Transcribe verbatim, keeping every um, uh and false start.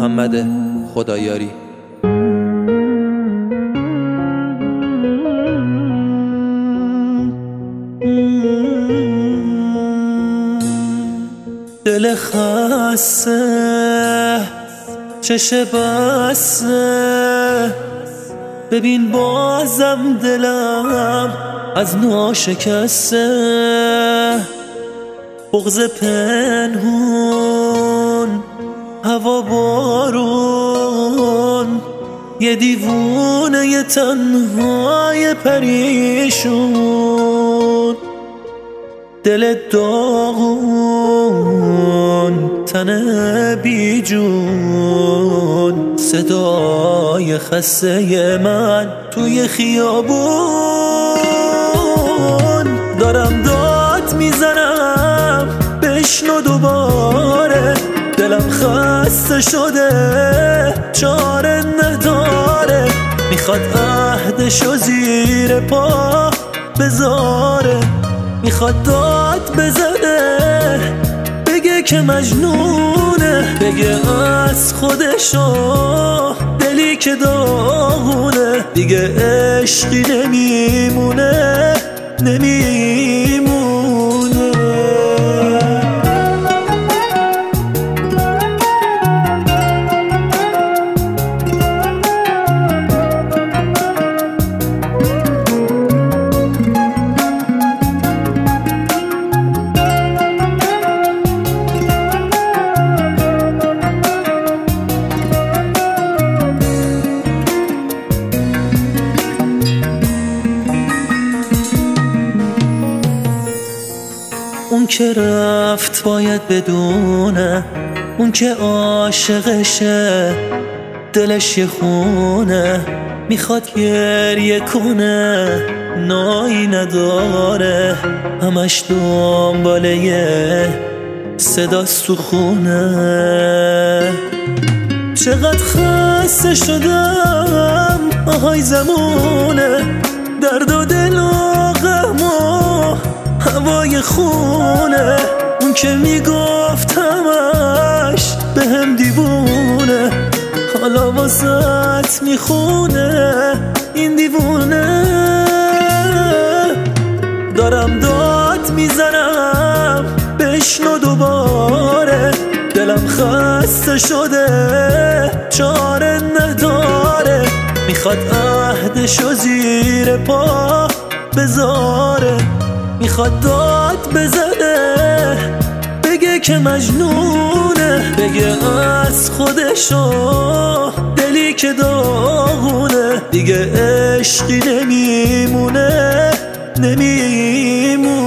محمد خدایاری. دل خسته چش بسته، ببین بازم دلم از ناشکسته. بغض پنهون، هوا بارون، یه دیوونه یه تنهای پریشون. دل داغون، تن بیجون، صدای خسته من توی خیابون. دارم داد میزنم بشنو دوباره، دلم خسته شده چاره نداره. میخواد عهدشو زیر پا بذاره، میخواد داد بزنه بگه که مجنونه، بگه از خودشو دلی که داغونه. دیگه عشقی نمیمونه نمیمونه. اون که رفت باید بدونه، اون که عاشقشه دلش یه خونه. میخواد گریه کنه نایی نداره، همش دنباله یه صداست تو خونه. چقدر خسته شدم آهای زمونه، درد و دل و غم و هوای خونه. اون که میگفت همش به هم دیوونه، حالا واسط میخونه این دیوونه. دارم داد میزنم بشنو دوباره، دلم خسته شده چاره نداره. میخواد عهدشو زیر پا بذاره، میخواد داد بزنه بگه که مجنونه، بگه از خودشو دلی که داغونه. دیگه عشقی نمیمونه نمیمونه.